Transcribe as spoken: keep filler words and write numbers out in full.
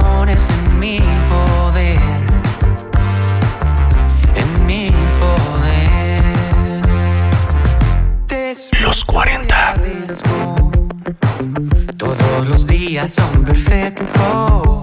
pones en mi poder, en mi poder. Después Los cuarenta. de riesgo, todos los días son perfectos.